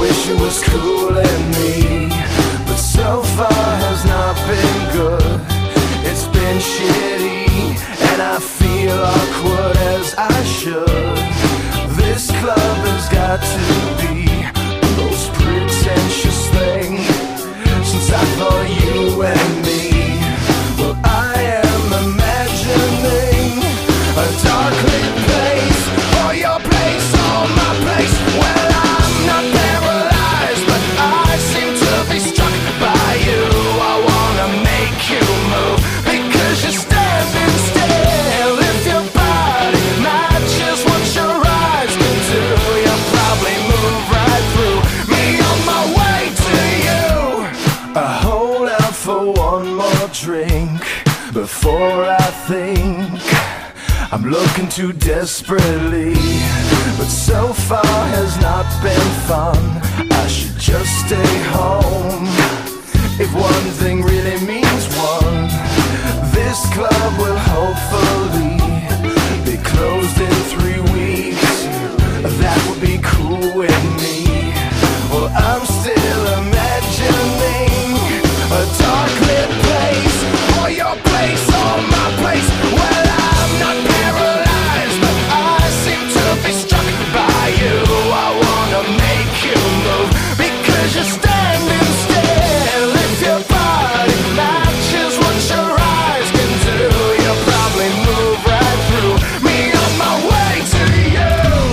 wish it was cooling me, but so far has not been good. It's been shitty, and I feel awkward as I should. This club has got to be the most pretentious thing since I thought you and me. Well, I am imagining a dark lit place, or your place, or my place. Well, I'm not paralyzed, but I seem to be struck by you. I wanna make you move because you're standing still. If your body matches what your eyes can do, you'll probably move right through me on my way to you. I hold out for one more drink before I think I'm looking too desperately, but so far has not been fun. I should just stay home. If one thing really means one, this club will hopefully be closed in 3 weeks. That would be cool with me. Well, I'm still imagining a dark lit place, or your place, or my place. Well, I'm not paralyzed, but I seem to be struck by you. I wanna make you move because you're standing still. If your body matches what your eyes can do, you'll probably move right through me on my way to you.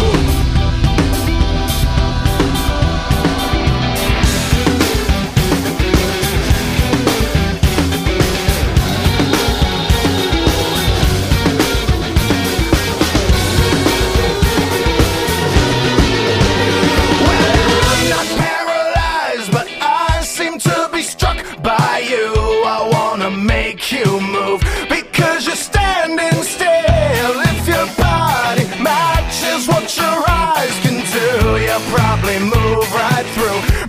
I'm not paralyzed, but I seem to be struck by you. I wanna make you move because you're standing still. If your body matches what your eyes can do, you'll probably move right through